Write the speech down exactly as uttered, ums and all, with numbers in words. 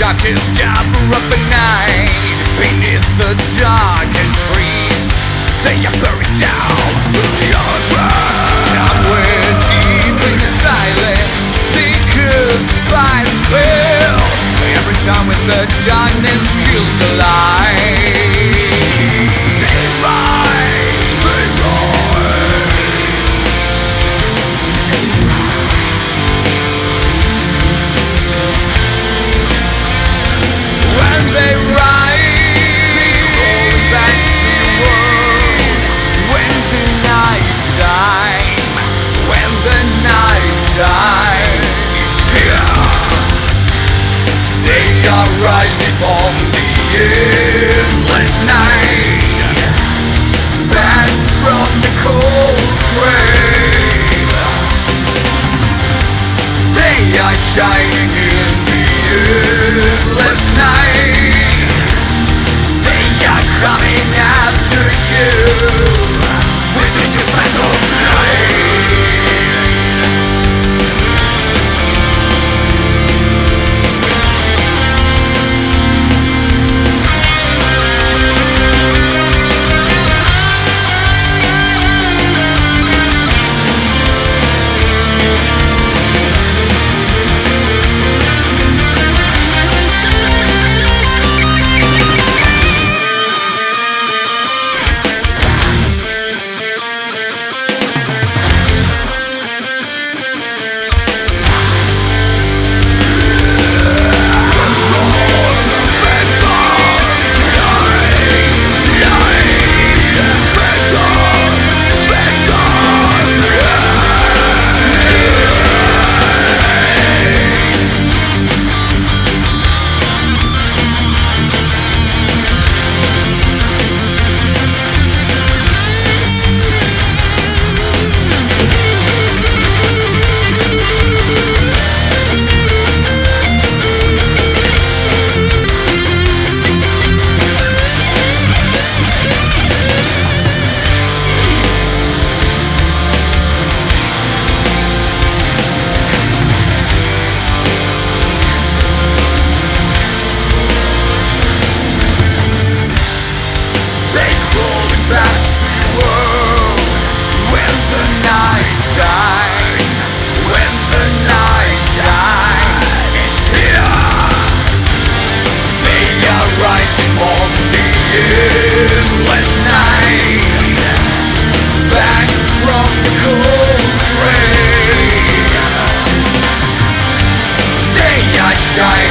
darkest hour of the night, beneath the darkened trees, they are buried down to the underground. Somewhere deep in the silence, thickest by the spell. Every time when the darkness kills the light, they rise, they rise, they rise. When they rise, they crawl back to worlds. When the night time, when the night time is here, they are rising from the endless night, back from the cold grave. They are shining in the endless night. They are coming after you within the phantom night. Shine.